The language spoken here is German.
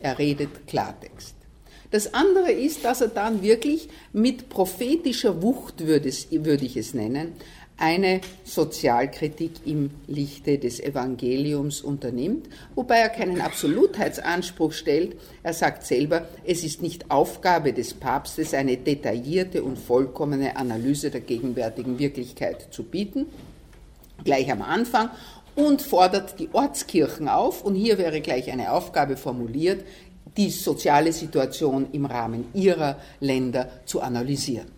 er redet Klartext. Das andere ist, dass er dann wirklich mit prophetischer Wucht, würde ich es nennen, eine Sozialkritik im Lichte des Evangeliums unternimmt, wobei er keinen Absolutheitsanspruch stellt. Er sagt selber, es ist nicht Aufgabe des Papstes, eine detaillierte und vollkommene Analyse der gegenwärtigen Wirklichkeit zu bieten, gleich am Anfang, und fordert die Ortskirchen auf, und hier wäre gleich eine Aufgabe formuliert, die soziale Situation im Rahmen ihrer Länder zu analysieren.